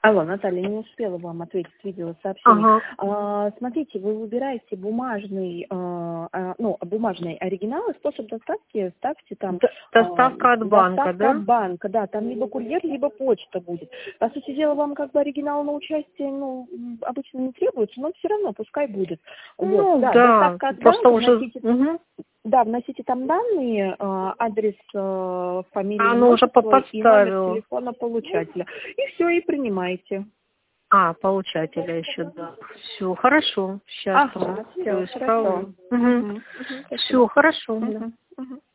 Алло, Наталья, не успела вам ответить видеосообщение. Ага. Смотрите, вы выбираете бумажный, бумажный оригинал, и способ доставки ставьте там Доставка от банка, доставка да? от банка, да, там либо курьер, либо почта будет. По сути дела, вам как бы оригинал на участие, обычно не требуется, но все равно пускай будет. Ну, Вот, да, да, доставка от просто банка, уже... вносите, Угу. да, вносите там данные, адрес, фамилию, Оно имя, уже отчество и номер поставила. телефона получателя. И все, и принимайте. Получателя еще, да. Все, хорошо. Сейчас Ага, все, исправлю. хорошо. Угу. Все, хорошо. Да. Угу.